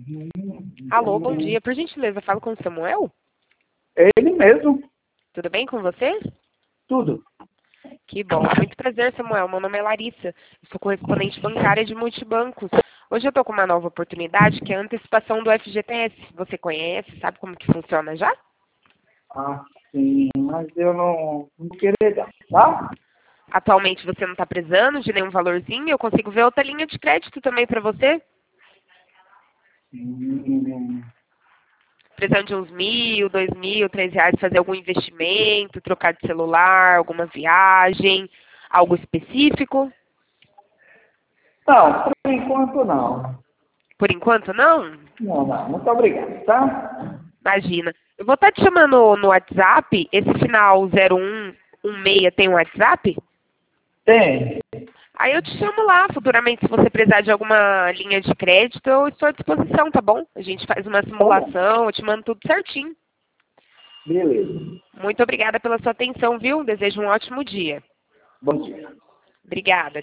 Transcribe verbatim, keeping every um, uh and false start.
Alô, bom dia. Por gentileza, falo com o Samuel? Ele mesmo. Tudo bem com você? Tudo. Que bom. Muito prazer, Samuel. Meu nome é Larissa. Eu sou correspondente bancária de multibancos. Hoje eu estou com uma nova oportunidade, que é a antecipação do F G T S. Você conhece? Sabe como que funciona já? Ah, sim, mas eu não, não queria dar, tá? Atualmente você não está precisando de nenhum valorzinho? Eu consigo ver outra linha de crédito também para você? Hum, Precisando de uns mil, dois mil, três reais, fazer algum investimento, trocar de celular, alguma viagem, algo específico? não, por enquanto não. Por enquanto, não? Não, não, muito obrigado, tá? Imagina. Eu vou estar te chamando no WhatsApp. Esse final zero um um seis tem um WhatsApp? Tem. Aí eu te chamo lá futuramente, se você precisar de alguma linha de crédito, eu estou à disposição, tá bom? A gente faz uma Tá bom. simulação, eu te mando tudo certinho. Beleza. Muito obrigada pela sua atenção, viu? Desejo um ótimo dia. Bom dia. Obrigada.